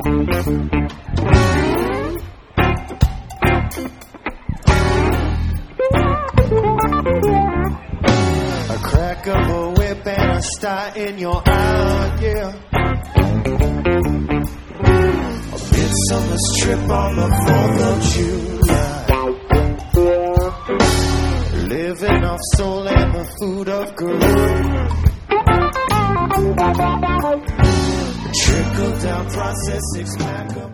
A crack of a whip and a star in your eye, yeah. A midsummer strip on the 4th of July. Living off soul and the food of gold. Trickle down process, 6-pack of